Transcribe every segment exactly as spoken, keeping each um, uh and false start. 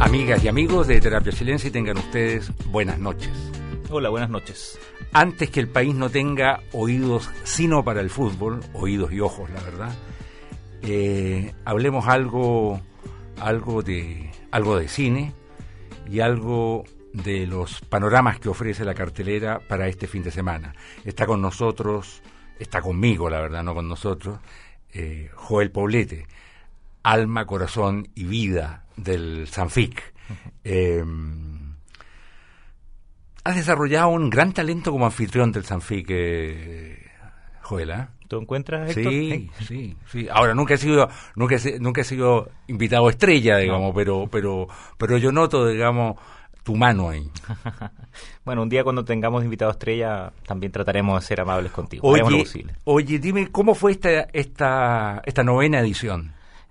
Amigas y amigos de Terapia Chilense, y tengan ustedes buenas noches. Hola, buenas noches. Antes que el país no tenga oídos sino para el fútbol, oídos y ojos, la verdad, eh, hablemos algo, algo de, algo de cine y algo de los panoramas que ofrece la cartelera para este fin de semana. Está con nosotros, está conmigo, la verdad, no con nosotros, eh, Joel Poblete, alma, corazón y vida del Sanfic. Eh, has desarrollado un gran talento como anfitrión del Sanfic, eh, Joel, ¿eh? ¿Tú encuentras, Héctor? Sí, sí, sí. Ahora, nunca he sido, nunca he, nunca he sido invitado estrella, digamos, no. pero, pero, pero yo noto, digamos, tu mano ahí. Bueno, un día cuando tengamos invitado estrella, también trataremos de ser amables contigo. Oye, oye, dime, ¿cómo fue esta, esta, esta novena edición?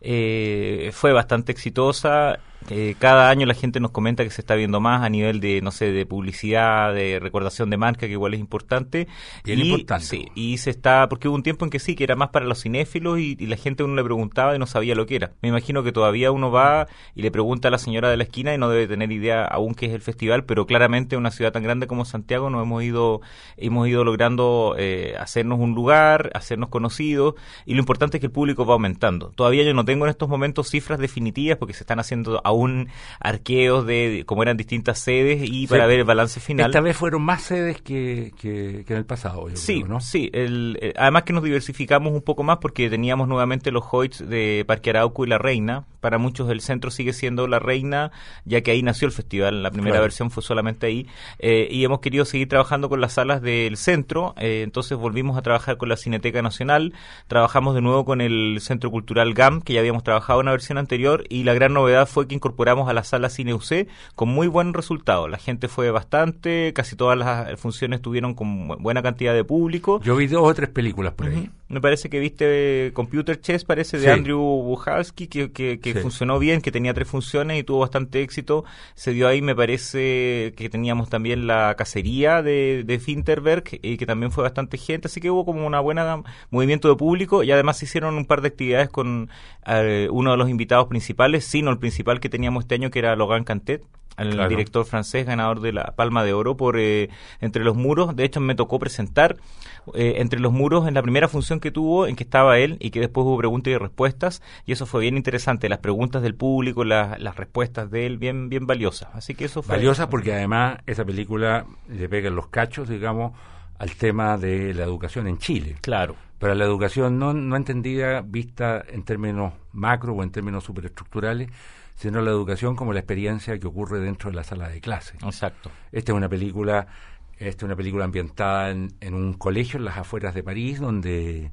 Eh, fue bastante exitosa. Eh, cada año la gente nos comenta que se está viendo más a nivel de, no sé, de publicidad, de recordación de marca, que igual es importante. Bien y, importante. Sí, y se está, porque hubo un tiempo en que sí, que era más para los cinéfilos y, y la gente uno le preguntaba y no sabía lo que era. Me imagino que todavía uno va y le pregunta a la señora de la esquina y no debe tener idea aún qué es el festival, pero claramente en una ciudad tan grande como Santiago nos hemos ido, hemos ido logrando eh, hacernos un lugar, hacernos conocidos, y lo importante es que el público va aumentando. Todavía yo no tengo en estos momentos cifras definitivas porque se están haciendo aún arqueos de, de cómo eran distintas sedes y sí, para ver el balance final. Esta vez fueron más sedes que, que, que en el pasado, yo sí, creo, ¿no? Sí, el, el, además que nos diversificamos un poco más porque teníamos nuevamente los Hoyts de Parque Arauco y La Reina. Para muchos el centro sigue siendo La Reina, ya que ahí nació el festival, la primera claro. versión fue solamente ahí, eh, y hemos querido seguir trabajando con las salas del centro, eh, entonces volvimos a trabajar con la Cineteca Nacional, trabajamos de nuevo con el Centro Cultural G A M, que ya habíamos trabajado en una versión anterior, y la gran novedad fue que incorporamos a la sala Cine U C con muy buen resultado. La gente fue bastante, casi todas las funciones tuvieron con buena cantidad de público. Yo vi dos o tres películas por ahí. Uh-huh. Me parece que viste Computer Chess, parece, de sí. Andrew Buchalski, que, que, que sí. funcionó bien, que tenía tres funciones y tuvo bastante éxito. Se dio ahí, me parece que teníamos también La Cacería de, de Finterberg, y que también fue bastante gente, así que hubo como una buena movimiento de público, y además se hicieron un par de actividades con eh, uno de los invitados principales, sino el principal que teníamos este año, que era Logan Cantet, el claro. director francés ganador de la Palma de Oro por eh, Entre los Muros. De hecho, me tocó presentar eh, Entre los Muros en la primera función que tuvo, en que estaba él, y que después hubo preguntas y respuestas, y eso fue bien interesante, las preguntas del público, la, las respuestas de él, bien bien valiosas. Así que eso fue... Valiosas porque además esa película le pega los cachos, digamos, al tema de la educación en Chile. Claro. Pero la educación no, no entendida, vista en términos macro o en términos superestructurales, sino la educación como la experiencia que ocurre dentro de la sala de clase. Exacto. Esta es una película, esta es una película ambientada en, en un colegio en las afueras de París, donde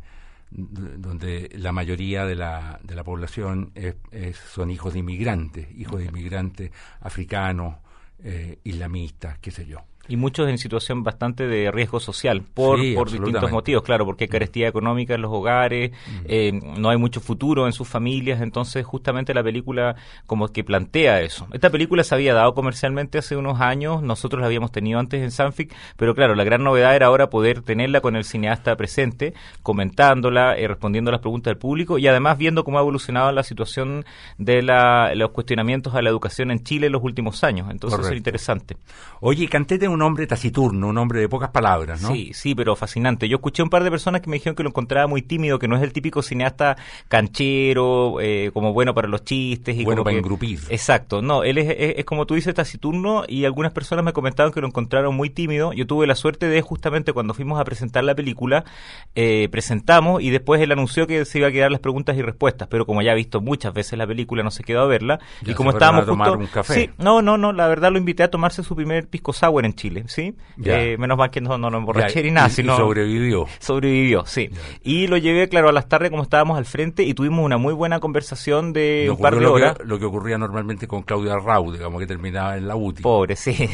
donde la mayoría de la de la población es, es, son hijos de inmigrantes, hijos de inmigrantes africanos, eh, islamistas, qué sé yo. Y muchos en situación bastante de riesgo social, por, sí, por distintos motivos, claro, porque hay carestía económica en los hogares, uh-huh. eh, no hay mucho futuro en sus familias, entonces justamente la película como que plantea eso. Esta película se había dado comercialmente hace unos años, nosotros la habíamos tenido antes en Sanfic, pero claro, la gran novedad era ahora poder tenerla con el cineasta presente, comentándola, eh, respondiendo a las preguntas del público, y además viendo cómo ha evolucionado la situación de la, los cuestionamientos a la educación en Chile en los últimos años, entonces Correcto. Eso es interesante. Oye, Cantete un hombre taciturno, un hombre de pocas palabras, ¿no? Sí, sí, pero fascinante. Yo escuché un par de personas que me dijeron que lo encontraba muy tímido, que no es el típico cineasta canchero, eh, como bueno para los chistes. Y bueno como para que, engrupir. Exacto, no, él es, es, es como tú dices, taciturno, y algunas personas me comentaron que lo encontraron muy tímido. Yo tuve la suerte de, justamente cuando fuimos a presentar la película, eh, presentamos y después él anunció que se iba a quedar las preguntas y respuestas, pero como ya ha visto muchas veces la película, no se quedó a verla. Ya y como se estábamos a tomar justo... un café. Sí, no, no, no, la verdad lo invité a tomarse su primer pisco sour en Chile, ¿sí? Eh, menos mal que no, no, no emborraché ni nada, y, sino... Y sobrevivió. Sobrevivió, sí. Ya. Y lo llevé, claro, a las tardes como estábamos al frente y tuvimos una muy buena conversación de no un par de lo horas. Que, lo que ocurría normalmente con Claudia Rau, digamos, que terminaba en la U T I. Pobre, sí.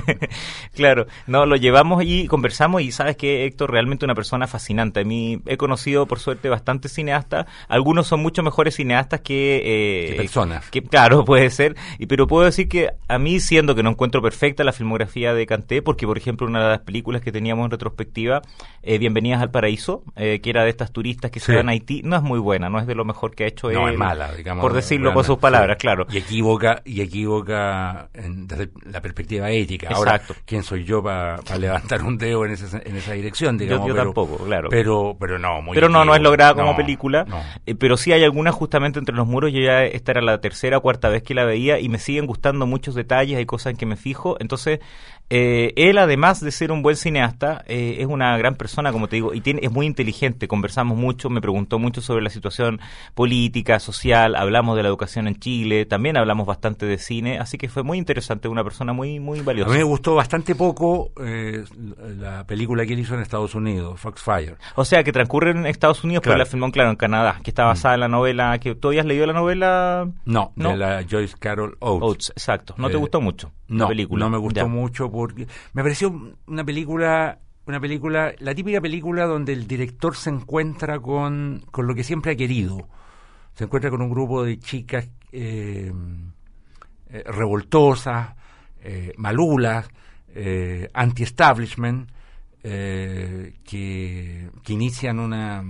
Claro, no, lo llevamos y conversamos, y sabes que Héctor, realmente una persona fascinante. A mí he conocido, por suerte, bastantes cineastas. Algunos son mucho mejores cineastas que... Eh, que personas. Que, claro, puede ser. Y, pero puedo decir que a mí, siendo que no encuentro perfecta la filmografía de adelanté, porque por ejemplo una de las películas que teníamos en retrospectiva, eh, Bienvenidas al Paraíso, eh, que era de estas turistas que sí. se van a Haití, no es muy buena, no es de lo mejor que ha hecho no, él, es mala, digamos, por decirlo bueno, con sus palabras, sí. claro. Y equivoca, y equivoca en, desde la perspectiva ética. Exacto. Ahora, ¿quién soy yo para pa levantar un dedo en esa, en esa dirección? Digamos, yo yo pero, tampoco, claro. Pero, pero no, muy Pero no, no es lograda como no, película, no. Eh, pero sí hay algunas justamente entre los muros. Yo ya esta era la tercera o cuarta vez que la veía y me siguen gustando muchos detalles, hay cosas en que me fijo. Entonces, eh, él además de ser un buen cineasta, eh, es una gran persona, como te digo, y tiene, es muy inteligente. Conversamos mucho, me preguntó mucho sobre la situación política, social, hablamos de la educación en Chile, también hablamos bastante de cine, así que fue muy interesante, una persona muy muy valiosa. A mí me gustó bastante poco eh, la película que él hizo en Estados Unidos, Foxfire. O sea, que transcurre en Estados Unidos, claro. Pero la filmó, claro, en Canadá, que está basada mm. en la novela, que ¿tú habías leído la novela? No, no, de la Joyce Carol Oates. Oates, exacto. ¿No eh, te gustó mucho no, la película? No, me gustó ya. mucho porque me pareció una película, una película, la típica película donde el director se encuentra con, con lo que siempre ha querido. Se encuentra con un grupo de chicas eh, eh, revoltosas, eh, malulas, eh, anti-establishment, eh, que, que inician una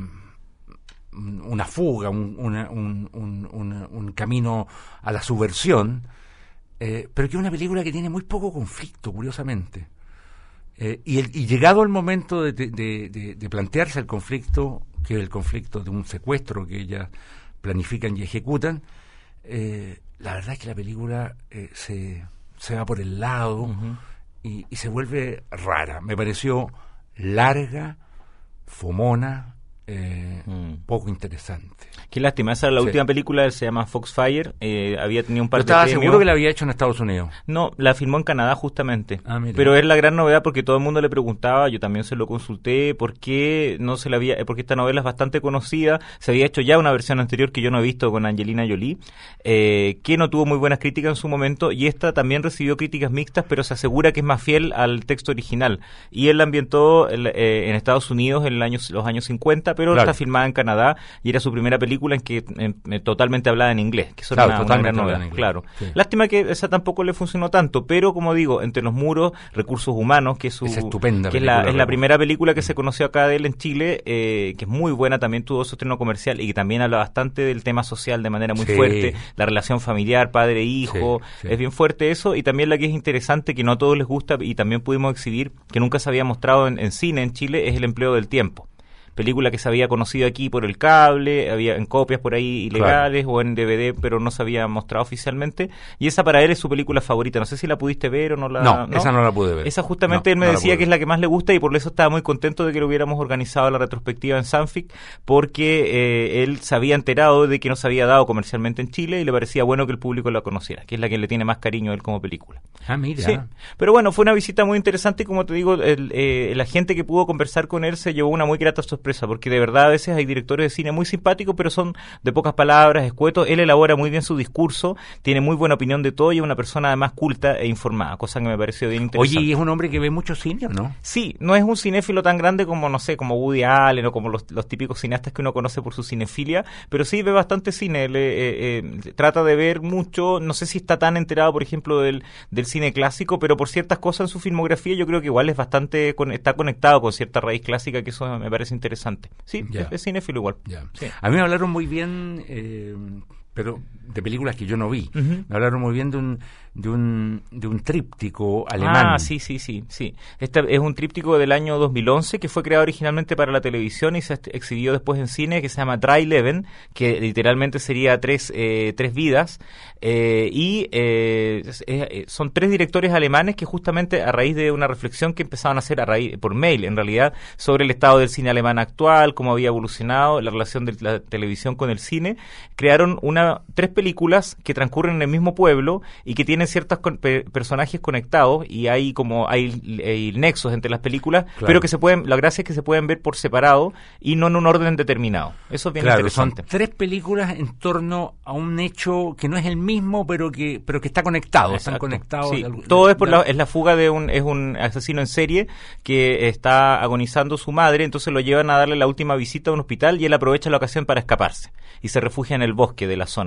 una fuga, un, una, un, un, un, un camino a la subversión, eh, pero que es una película que tiene muy poco conflicto, curiosamente. Eh, y, el, y llegado el momento de, de, de, de plantearse el conflicto, que es el conflicto de un secuestro que ellas planifican y ejecutan, eh, la verdad es que la película eh, se, se va por el lado uh-huh. y, y se vuelve rara. Me pareció larga, fumona, Eh, mm. poco interesante. Qué lástima, esa era la sí. última película, se llama Foxfire, eh, había tenido un par ¿Yo de estaba premios. seguro que la había hecho en Estados Unidos? No, la filmó en Canadá justamente, ah, pero es la gran novedad porque todo el mundo le preguntaba, yo también se lo consulté, por qué no se la había, porque esta novela es bastante conocida, se había hecho ya una versión anterior que yo no he visto con Angelina Jolie, eh, que no tuvo muy buenas críticas en su momento, y esta también recibió críticas mixtas, pero se asegura que es más fiel al texto original, y él la ambientó eh, en Estados Unidos en el año, los años cincuenta, pero claro. está filmada en Canadá y era su primera película en que en, en, totalmente hablada en inglés, que eso claro, era una, una gran novedad, claro. Sí. Lástima que esa tampoco le funcionó tanto, pero como digo, Entre los muros, Recursos humanos, que es su, es estupenda, que es la, es la primera película que se conoció acá de él en Chile, eh, que es muy buena, también tuvo su estreno comercial y que también habla bastante del tema social de manera muy sí. fuerte, la relación familiar, padre-hijo, sí, sí. es bien fuerte eso, y también la que es interesante, que no a todos les gusta y también pudimos exhibir, que nunca se había mostrado en, en cine en Chile, es El empleo del tiempo. Película que se había conocido aquí por el cable, había en copias por ahí ilegales claro. o en D V D, pero no se había mostrado oficialmente. Y esa para él es su película favorita. No sé si la pudiste ver o no la... No, ¿no? esa no la pude ver. Esa justamente no, él me no decía que es la que más le gusta y por eso estaba muy contento de que lo hubiéramos organizado la retrospectiva en Sanfic, porque eh, él se había enterado de que no se había dado comercialmente en Chile y le parecía bueno que el público la conociera, que es la que le tiene más cariño a él como película. Ah, mira. Sí. Pero bueno, fue una visita muy interesante y como te digo, el, eh, la gente que pudo conversar con él se llevó una muy grata sorpresa, porque de verdad a veces hay directores de cine muy simpáticos, pero son de pocas palabras, escuetos. Él elabora muy bien su discurso, tiene muy buena opinión de todo y es una persona además culta e informada, cosa que me pareció bien interesante. Oye, ¿y es un hombre que ve mucho cine o no? Sí, no es un cinéfilo tan grande como, no sé, como Woody Allen o como los, los típicos cineastas que uno conoce por su cinefilia, pero sí ve bastante cine, le, eh, eh, trata de ver mucho, no sé si está tan enterado, por ejemplo, del, del cine clásico, pero por ciertas cosas en su filmografía yo creo que igual es bastante, está conectado con cierta raíz clásica, que eso me parece interesante. Sí, yeah. es, es cinéfilo igual. Yeah. Sí. A mí me hablaron muy bien, eh, pero de películas que yo no vi. Uh-huh. Me hablaron muy bien de un de un de un tríptico alemán. Ah, sí, sí, sí, sí. Este es un tríptico del año dos mil once que fue creado originalmente para la televisión y se exhibió después en cine, que se llama Drei Leben, que literalmente sería tres eh, tres vidas. Eh, y eh, eh, son tres directores alemanes que justamente a raíz de una reflexión que empezaban a hacer a raíz por mail, en realidad, sobre el estado del cine alemán actual, cómo había evolucionado la relación de la televisión con el cine, crearon una tres películas que transcurren en el mismo pueblo y que tienen ciertos con, pe, personajes conectados y hay como hay, hay nexos entre las películas, claro. pero que se pueden, la gracia es que se pueden ver por separado y no en un orden determinado. Eso es bien claro, interesante. Son tres películas en torno a un hecho que no es el mismo, pero que pero que está conectado, Exacto. están conectados. Sí. De, Todo de, es por la, es la fuga de un es un asesino en serie que está agonizando su madre, entonces lo llevan a darle la última visita a un hospital y él aprovecha la ocasión para escaparse y se refugia en el bosque de la zona. Esto es un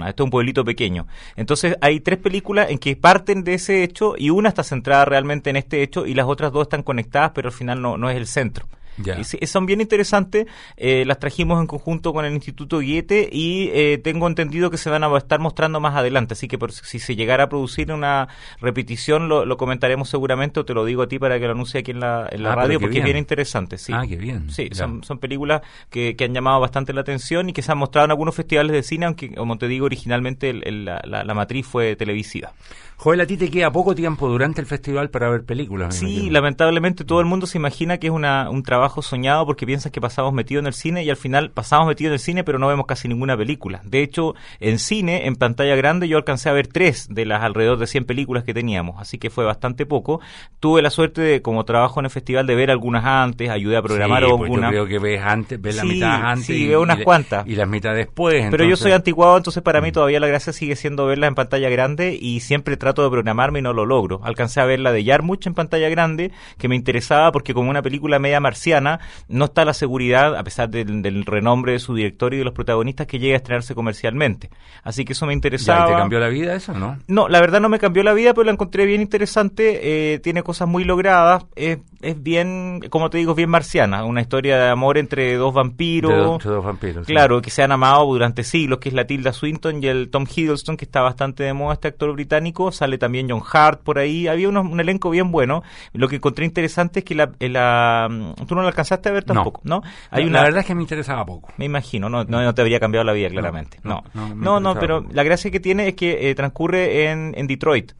Pueblito Pequeño. Entonces hay tres películas en que parten de ese hecho y una está centrada realmente en este hecho y las otras dos están conectadas, pero al final no, no es el centro. Ya. Y sí, son bien interesantes, eh, las trajimos en conjunto con el Instituto Goethe y eh, tengo entendido que se van a estar mostrando más adelante, así que por, si se llegara a producir una repetición lo, lo comentaremos seguramente, o te lo digo a ti para que lo anuncie aquí en la, en la ah, radio, porque bien. es bien interesante. Sí. Ah, qué bien. Sí, son, son películas que, que han llamado bastante la atención y que se han mostrado en algunos festivales de cine, aunque como te digo originalmente el, el, la, la, la matriz fue televisiva. Joel, a ti te queda poco tiempo durante el festival para ver películas. Sí, lamentablemente todo el mundo se imagina que es una, un trabajo soñado porque piensan que pasamos metidos en el cine y al final pasamos metidos en el cine pero no vemos casi ninguna película. De hecho, en cine, en pantalla grande, yo alcancé a ver tres de las alrededor de cien películas que teníamos, así que fue bastante poco. Tuve la suerte de, como trabajo en el festival, de ver algunas antes, ayudé a programar sí, algunas. Pues yo creo que ves antes, ves sí, la mitad antes sí, y, veo unas y, cuantas. Y las mitad después. Pero entonces... yo soy antiguado, entonces para mí todavía la gracia sigue siendo verlas en pantalla grande y siempre trato de programarme y no lo logro. Alcancé a ver la de Yarmuch en pantalla grande, que me interesaba porque como una película media marciana, no está la seguridad, a pesar del, del renombre de su director y de los protagonistas, que llegue a estrenarse comercialmente. Así que eso me interesaba. ¿Ya te cambió la vida eso, no? No, la verdad no me cambió la vida, pero la encontré bien interesante, eh, tiene cosas muy logradas, es, es bien, como te digo, bien marciana, una historia de amor entre dos vampiros. De dos, de dos vampiros. Claro, sí. Que se han amado durante siglos, que es la Tilda Swinton y el Tom Hiddleston, que está bastante de moda este actor británico. Sale también John Hart por ahí, había unos, un elenco bien bueno. Lo que encontré interesante es que la, la tú no la alcanzaste a ver tampoco, ¿no? ¿no? Hay la, una, la verdad es que me interesaba poco. Me imagino, no, no, no te habría cambiado la vida claramente. No, no, no, no, no pero poco. La gracia que tiene es que eh, transcurre en, en Detroit.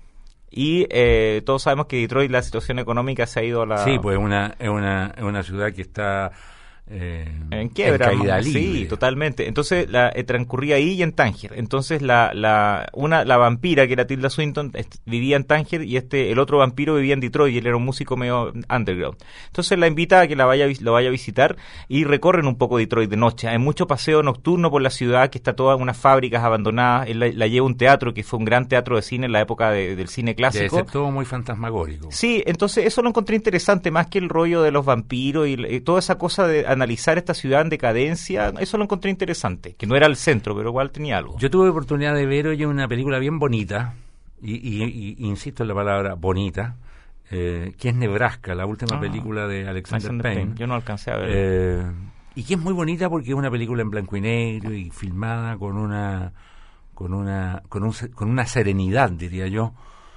Y eh, todos sabemos que Detroit, la situación económica se ha ido a la... Sí, pues una, es una, es una ciudad que está... Eh, en quiebra, en caída libre. Sí, totalmente. Entonces la eh, transcurría ahí y en Tánger. Entonces la la una la vampira que era Tilda Swinton est- vivía en Tánger y este el otro vampiro vivía en Detroit y él era un músico medio underground. Entonces la invita a que la vaya lo vaya a visitar y recorren un poco Detroit de noche. Hay mucho paseo nocturno por la ciudad, que está todas unas fábricas abandonadas. Él la, la lleva a un teatro que fue un gran teatro de cine en la época de, del cine clásico. Debe ser todo muy fantasmagórico. Sí, entonces eso lo encontré interesante, más que el rollo de los vampiros y, y toda esa cosa de analizar esta ciudad en decadencia, eso lo encontré interesante, que no era el centro, pero igual tenía algo. Yo tuve oportunidad de ver hoy una película bien bonita, y, y, y insisto en la palabra bonita, eh, que es Nebraska, la última ah, película de Alexander, Alexander Payne. Payne. Yo no alcancé a ver. Eh, y que es muy bonita porque es una película en blanco y negro y filmada con una con una con, un, con una serenidad, diría yo,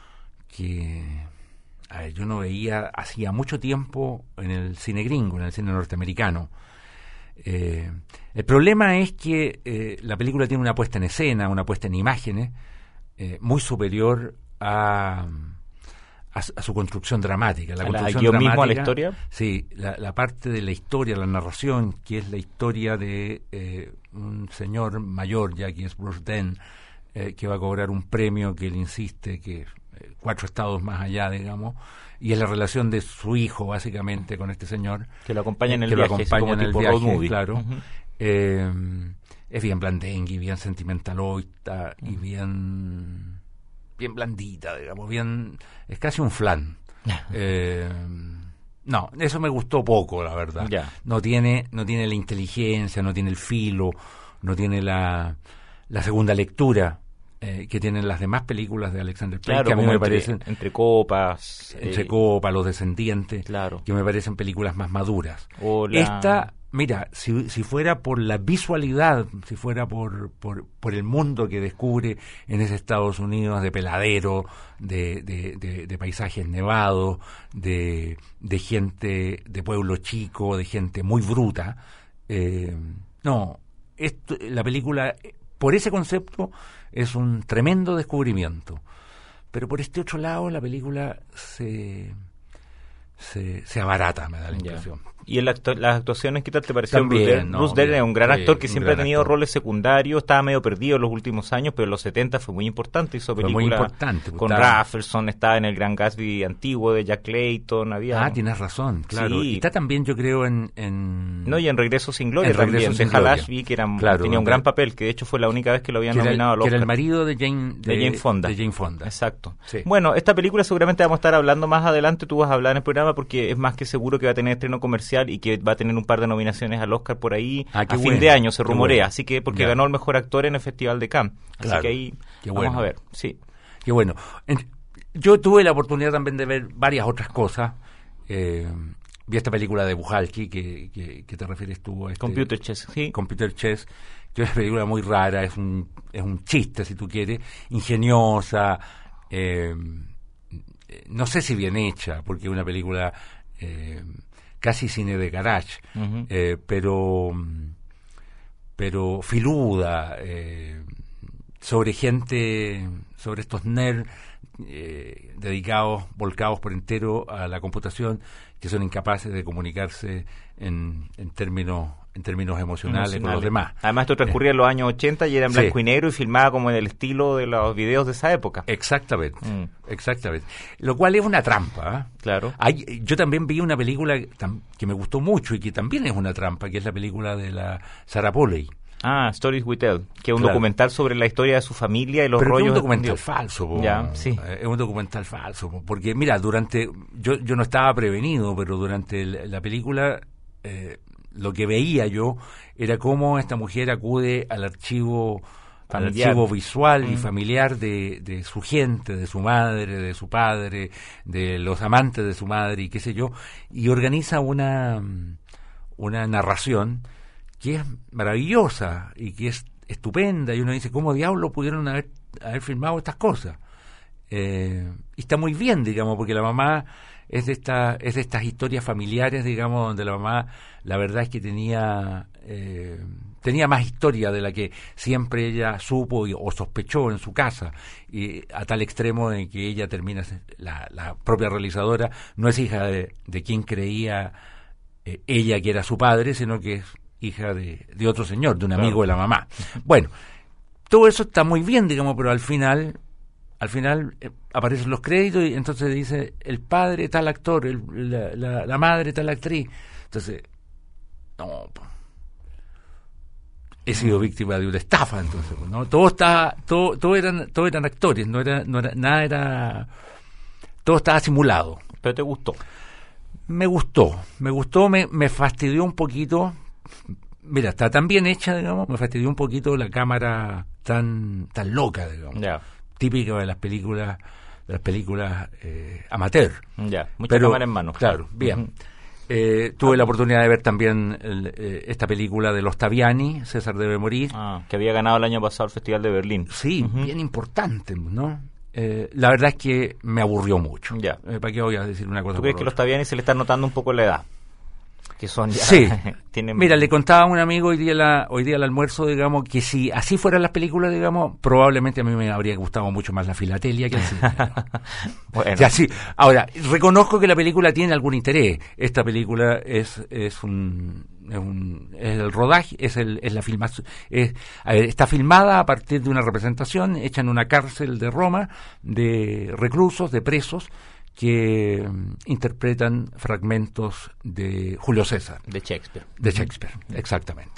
que a ver, yo no veía hacía mucho tiempo en el cine gringo, en el cine norteamericano. Eh, el problema es que eh, la película tiene una puesta en escena, una puesta en imágenes eh, muy superior a, a, a su construcción dramática. La ¿A construcción la, dramática, mismo a la historia? Sí, la, la parte de la historia, la narración, que es la historia de eh, un señor mayor, ya que es Bruce Dern, eh, que va a cobrar un premio que él insiste que eh, cuatro estados más allá, digamos, y es la relación de su hijo básicamente con este señor que lo acompaña en el que viaje, lo acompaña en el viaje, claro. Uh-huh. eh, es bien blandengue, bien sentimentaloide uh-huh. y bien bien blandita, digamos, bien, es casi un flan. eh, no, eso me gustó poco, la verdad. Yeah. No tiene no tiene la inteligencia, no tiene el filo, no tiene la la segunda lectura Eh, que tienen las demás películas de Alexander Payne, claro, que a mí me entre, parecen entre copas, entre eh, copas, Los Descendientes, claro. que me parecen películas más maduras. Hola. Esta, mira, si, si fuera por la visualidad, si fuera por, por por el mundo que descubre en ese Estados Unidos de peladero, de, de, de, de paisajes nevados, de, de gente de pueblo chico, de gente muy bruta, eh, no, esto, la película, por ese concepto, es un tremendo descubrimiento. Pero por este otro lado, la película se se, se abarata, me da la impresión. Yeah. ¿Y en la actu- las actuaciones qué tal te pareció? También, Bruce Dern, no, Bruce Dern es un gran sí, actor que un siempre ha tenido actor. roles secundarios, estaba medio perdido en los últimos años, pero en los setenta fue muy importante, hizo películas muy importante, con estaba... Rafelson, estaba en el Gran Gatsby antiguo de Jack Clayton, había... Ah, tienes razón, claro. Sí. Y está también, yo creo, en... en... No, y en Regreso sin Gloria en también, Regreso de sin Hal Gloria. Ashby, que era, claro, tenía un de... gran papel, que de hecho fue la única vez que lo habían que nominado al Que Oscar. era el marido de Jane, de, de Jane Fonda. De Jane Fonda. Exacto. Sí. Bueno, esta película seguramente vamos a estar hablando más adelante, tú vas a hablar en el programa, porque es más que seguro que va a tener estreno comercial especial y que va a tener un par de nominaciones al Oscar por ahí ah, a fin bueno, de año, se rumorea, bueno. así que porque ya. ganó el mejor actor en el Festival de Cannes, así claro. que ahí qué vamos bueno. a ver, sí. Qué bueno. Yo tuve la oportunidad también de ver varias otras cosas. Eh, vi esta película de Bukowski que, que, que te refieres tú. A este, Computer Chess, sí. Computer Chess, que es una película muy rara, es un, es un chiste, si tú quieres, ingeniosa, eh, no sé si bien hecha, porque es una película eh, casi cine de garage, uh-huh. eh, pero, pero filuda, eh, sobre gente, sobre estos nerds eh, dedicados, volcados por entero a la computación, que son incapaces de comunicarse en, en términos en términos emocionales, emocionales con los demás. Además esto transcurría eh, en los años ochenta y era en blanco sí. y negro y filmada como en el estilo de los videos de esa época. Exactamente, mm. exactamente. Lo cual es una trampa. ¿eh? Claro. Hay, yo también vi una película que me gustó mucho y que también es una trampa, que es la película de la Sarah Polley. Ah, Stories We Tell, que es un claro. documental sobre la historia de su familia y los Pero rollos. Es un documental falso, po. Ya, sí. Es un documental falso, po. Porque mira, durante, yo, yo no estaba prevenido, pero durante el, la película, eh, lo que veía yo era cómo esta mujer acude al archivo, familiar. al archivo visual mm. y familiar de, de su gente, de su madre, de su padre, de los amantes de su madre y qué sé yo, y organiza una, una narración que es maravillosa y que es estupenda, y uno dice, ¿cómo diablos pudieron haber, haber filmado estas cosas? Eh, y está muy bien, digamos, porque la mamá es de, esta, es de estas historias familiares, digamos, donde la mamá, la verdad es que tenía, eh, tenía más historia de la que siempre ella supo y, o sospechó en su casa, y a tal extremo de que ella termina, la, la propia realizadora, no es hija de, de quien creía eh, ella que era su padre, sino que es hija de, de otro señor, de un amigo claro. de la mamá. Bueno, todo eso está muy bien, digamos, pero al final, al final eh, aparecen los créditos y entonces dice el padre tal actor, el, la, la, la madre tal actriz. Entonces, no, he sido víctima de una estafa, entonces, ¿no? Todo está, todo, todo eran, todo eran actores, no era, no era, nada era, todo estaba simulado. ¿Pero te gustó? Me gustó, me gustó, me, me fastidió un poquito. Mira, está tan bien hecha, digamos, me fastidió un poquito la cámara tan tan loca, digamos, yeah. típica de las películas, de las películas eh, amateur. Ya, yeah. mucha cámara en mano. Claro, bien. Uh-huh. Eh, tuve ah, la oportunidad de ver también el, eh, esta película de los Taviani, César debe morir. Ah, que había ganado el año pasado el Festival de Berlín. Sí, uh-huh. bien importante, ¿no? Eh, la verdad es que me aburrió mucho. Ya. Eh, ¿Para qué voy a decir una cosa? ¿Tú crees por que otra? los Taviani se le están notando un poco la edad? Que son ya, sí. tienen... Mira, le contaba a un amigo hoy día la, hoy día al almuerzo, digamos, que si así fueran las películas, digamos, probablemente a mí me habría gustado mucho más la filatelia que el cine. Bueno. O sea, sí. Ahora, reconozco que la película tiene algún interés. Esta película es, es un, es un, es el rodaje, es el, es la filmación, es, a ver, está filmada a partir de una representación hecha en una cárcel de Roma de reclusos, de presos, que um, interpretan fragmentos de Julio César. De Shakespeare. De Shakespeare, uh-huh. exactamente.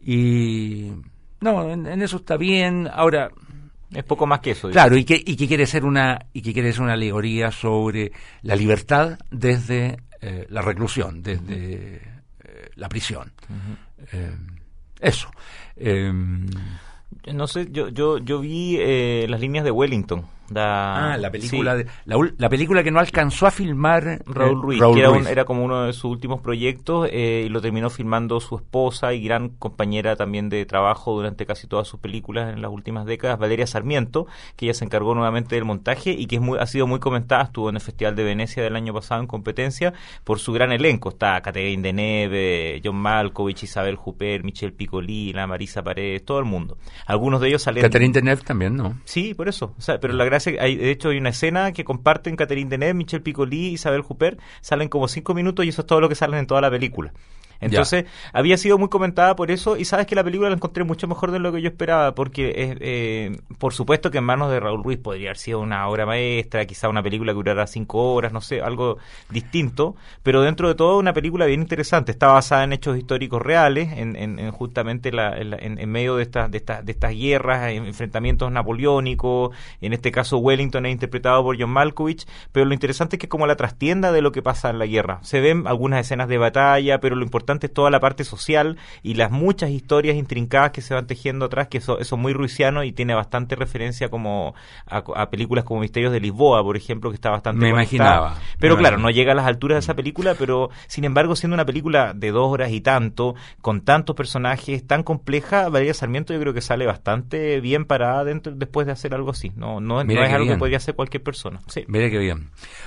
Y no, en, en eso está bien. Ahora es poco más que eso. Claro, y que, y que quiere ser una y que quiere ser una alegoría sobre la libertad desde eh, la reclusión, desde uh-huh. eh, la prisión. Uh-huh. Eh, eso. Eh, no sé, yo yo yo vi eh, Las líneas de Wellington. Da, ah, la película, sí. de, la, la película que no alcanzó a filmar Raúl Ruiz, Raúl que era, Ruiz. Un, era como uno de sus últimos proyectos eh, y lo terminó filmando su esposa y gran compañera también de trabajo durante casi todas sus películas en las últimas décadas, Valeria Sarmiento, que ella se encargó nuevamente del montaje y que es muy, ha sido muy comentada, estuvo en el Festival de Venecia del año pasado en competencia por su gran elenco. Está Catherine Deneuve, John Malkovich, Isabel Huppert, Michel Piccoli, la Marisa Paredes, todo el mundo. Algunos de ellos salen... Catherine Deneuve también, ¿no? Sí, por eso. O sea, pero la gracia, hay, de hecho hay una escena que comparten Catherine Deneuve, Michel Piccoli, Isabel Huppert, salen como cinco minutos y eso es todo lo que salen en toda la película. Entonces, ya. había sido muy comentada por eso, y sabes que la película la encontré mucho mejor de lo que yo esperaba, porque eh, eh, por supuesto que en manos de Raúl Ruiz podría haber sido una obra maestra, quizá una película que durara cinco horas, no sé, algo distinto, pero dentro de todo una película bien interesante. Está basada en hechos históricos reales, en, en, en justamente la, en, en medio de estas de estas de estas guerras, enfrentamientos napoleónicos. En este caso Wellington es interpretado por John Malkovich, pero lo interesante es que es como la trastienda de lo que pasa en la guerra. Se ven algunas escenas de batalla, pero lo importante es toda la parte social y las muchas historias intrincadas que se van tejiendo atrás, que eso, eso es muy ruisiano y tiene bastante referencia como a, a películas como Misterios de Lisboa, por ejemplo, que está bastante me conectada. imaginaba. Pero me claro, imaginaba. no llega a las alturas de esa película, pero sin embargo, siendo una película de dos horas y tanto, con tantos personajes, tan compleja, Valeria Sarmiento yo creo que sale bastante bien parada dentro, después de hacer algo así. No, no, no es algo bien. que podría hacer cualquier persona. Sí. Mira qué bien.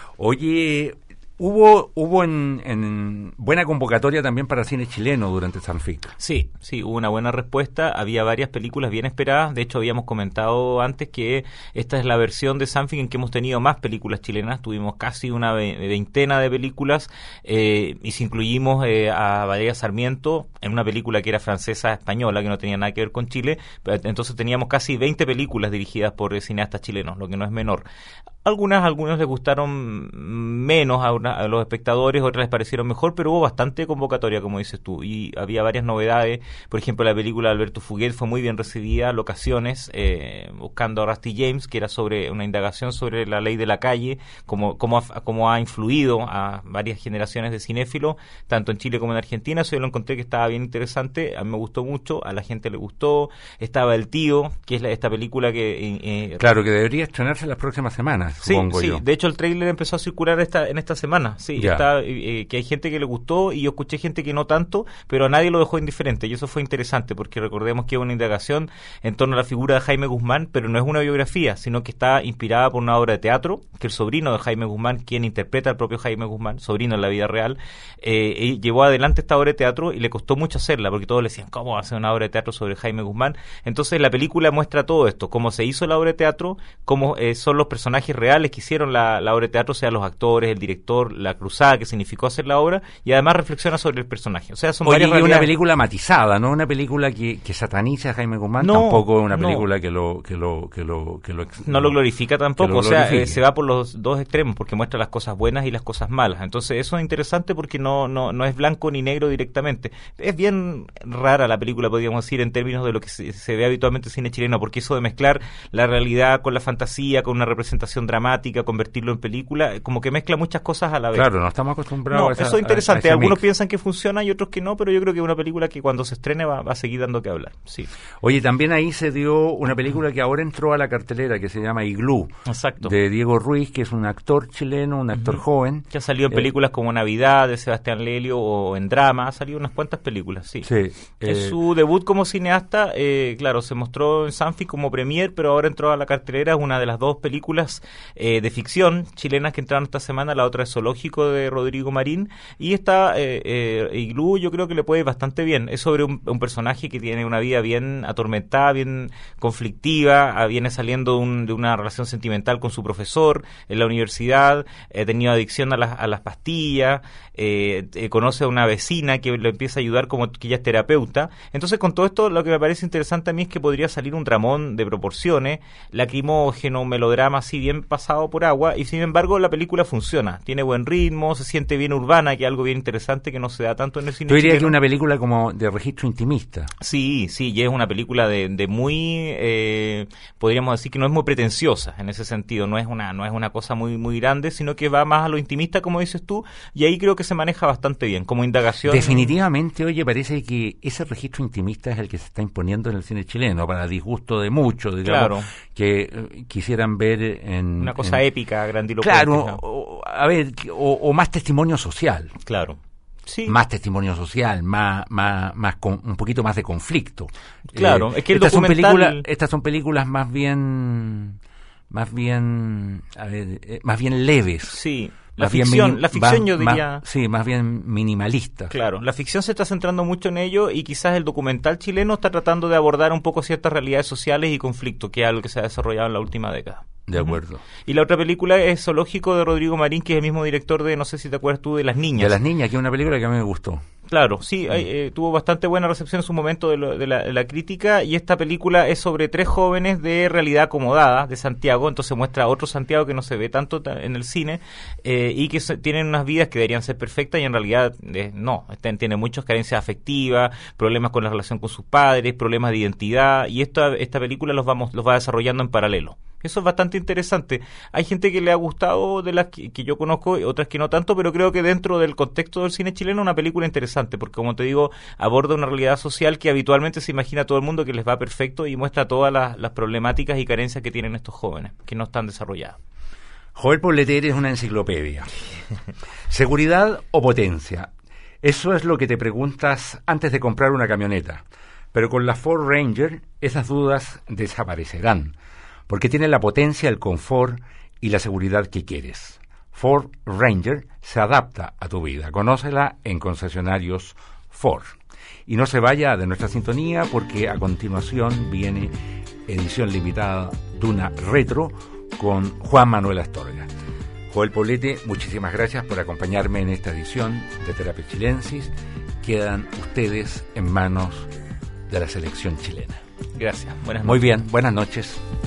Oye, hubo hubo en, en buena convocatoria también para cine chileno durante Sanfic. Sí, sí, hubo una buena respuesta. Había varias películas bien esperadas. De hecho, habíamos comentado antes que esta es la versión de Sanfic en que hemos tenido más películas chilenas. Tuvimos casi una veintena de películas eh, y si incluimos eh, a Valeria Sarmiento en una película que era francesa-española, que no tenía nada que ver con Chile, entonces teníamos casi veinte películas dirigidas por eh, cineastas chilenos, lo que no es menor. Algunas, algunos les gustaron menos a, una, a los espectadores, otras les parecieron mejor, pero hubo bastante convocatoria, como dices tú, y había varias novedades. Por ejemplo, la película de Alberto Fuguet fue muy bien recibida, Locaciones, eh, buscando a Rusty James, que era sobre una indagación sobre la ley de la calle, cómo, cómo, ha, cómo ha influido a varias generaciones de cinéfilos, tanto en Chile como en Argentina. Eso yo lo encontré que estaba bien interesante, a mí me gustó mucho, a la gente le gustó. Estaba El Tío, que es la, esta película que... Eh, claro, que debería estrenarse las próximas semanas. Sí, sí. Yo. De hecho el tráiler empezó a circular esta en esta semana. Sí, está, eh, que hay gente que le gustó y yo escuché gente que no tanto, pero a nadie lo dejó indiferente y eso fue interesante porque recordemos que es una indagación en torno a la figura de Jaime Guzmán, pero no es una biografía, sino que está inspirada por una obra de teatro que el sobrino de Jaime Guzmán, quien interpreta al propio Jaime Guzmán, sobrino en la vida real, eh, llevó adelante esta obra de teatro y le costó mucho hacerla porque todos le decían, ¿cómo va a hacer una obra de teatro sobre Jaime Guzmán? Entonces la película muestra todo esto, cómo se hizo la obra de teatro, cómo eh, son los personajes reales que hicieron la, la obra de teatro, sea los actores, el director, la cruzada que significó hacer la obra, y además reflexiona sobre el personaje. O sea, son Oye, varias y realidades. Una película matizada, no una película que, que sataniza a Jaime Guzmán, no, tampoco es una no. película que lo que lo que lo que lo no lo glorifica tampoco, lo o sea, eh, se va por los dos extremos porque muestra las cosas buenas y las cosas malas. Entonces, eso es interesante porque no no no es blanco ni negro directamente. Es bien rara la película, podríamos decir, en términos de lo que se, se ve habitualmente en cine chileno, porque eso de mezclar la realidad con la fantasía, con una representación dramática, convertirlo en película, como que mezcla muchas cosas a la vez. Claro, no estamos acostumbrados no, a esa, eso es interesante. a, a Algunos mix. piensan que funciona y otros que no, pero yo creo que es una película que cuando se estrene va, va a seguir dando que hablar. Sí. Oye, también ahí se dio una película que ahora entró a la cartelera que se llama Iglú. Exacto. De Diego Ruiz, que es un actor chileno, un actor uh-huh. joven. Que ha salido en eh, películas como Navidad, de Sebastián Lelio, o en drama. Ha salido unas cuantas películas, sí. sí es eh, su debut como cineasta. Eh, claro, se mostró en Sanfic como premier, pero ahora entró a la cartelera. Es una de las dos películas eh, de ficción chilenas que entraron esta semana. La otra es Zoológico, de Rodrigo Marín. Y esta, eh, eh, Iglú, yo creo que le puede ir bastante bien. Es sobre un, un personaje que tiene una vida bien atormentada, bien conflictiva. Viene saliendo de, un, de una relación sentimental con su profesor en la universidad. Ha eh, tenido adicción a las, a las pastillas. Eh, eh, conoce a una vecina que le empieza a ayudar como que ella es terapeuta. Entonces, con todo esto, lo que me parece interesante a mí es que podría salir un dramón de proporciones, lacrimógeno, melodrama así bien pasado por agua, y sin embargo la película funciona, tiene buen ritmo, se siente bien urbana, que es algo bien interesante que no se da tanto en el cine Yo diría chileno. que es una película como de registro intimista. Sí, sí, y es una película de, de muy, eh, podríamos decir que no es muy pretenciosa en ese sentido, no es una no es una cosa muy muy grande, sino que va más a lo intimista, como dices tú, y ahí creo que se maneja bastante bien, como indagación. Definitivamente, oye, parece que ese registro intimista es el que se está imponiendo en el cine chileno, para disgusto de muchos, digamos, claro. que eh, quisieran ver en... Una cosa en, épica, grandilocuente. Claro, ¿no? o, a ver, o, o más testimonio social. Claro. Sí. Más testimonio social, más, más, más con, un poquito más de conflicto. Claro, eh, es que el estas documental... son películas, estas son películas más bien, más bien, a ver, eh, más bien leves. Sí. La más ficción, bien, la ficción más, yo diría... Más, sí, más bien minimalista. Claro, la ficción se está centrando mucho en ello y quizás el documental chileno está tratando de abordar un poco ciertas realidades sociales y conflictos, que es algo que se ha desarrollado en la última década. De acuerdo. Y la otra película es Zoológico de Rodrigo Marín, que es el mismo director de, no sé si te acuerdas tú, de Las Niñas. De Las Niñas, que es una película que a mí me gustó. Claro, sí, hay, eh, tuvo bastante buena recepción en su momento de, lo, de, la, de la crítica, y esta película es sobre tres jóvenes de realidad acomodada de Santiago, entonces muestra a otro Santiago que no se ve tanto en el cine, eh, y que se, tienen unas vidas que deberían ser perfectas y en realidad eh, no, estén, tienen muchas carencias afectivas, problemas con la relación con sus padres, problemas de identidad, y esta, esta película los, vamos, los va desarrollando en paralelo. Eso es bastante interesante. Hay gente que le ha gustado, de las que, que yo conozco, otras que no tanto, pero creo que dentro del contexto del cine chileno es una película interesante, porque como te digo, aborda una realidad social que habitualmente se imagina a todo el mundo que les va perfecto y muestra todas las, las problemáticas y carencias que tienen estos jóvenes, que no están desarrolladas. Joel Poleter es una enciclopedia. ¿Seguridad o potencia? Eso es lo que te preguntas antes de comprar una camioneta. Pero con la Ford Ranger esas dudas desaparecerán, porque tiene la potencia, el confort y la seguridad que quieres. Ford Ranger se adapta a tu vida. Conócela en concesionarios Ford. Y no se vaya de nuestra sintonía, porque a continuación viene edición limitada Duna Retro con Juan Manuel Astorga. Joel Poblete, muchísimas gracias por acompañarme en esta edición de Terapia Chilensis. Quedan ustedes en manos de la selección chilena. Gracias. Buenas noches. Muy bien, buenas noches.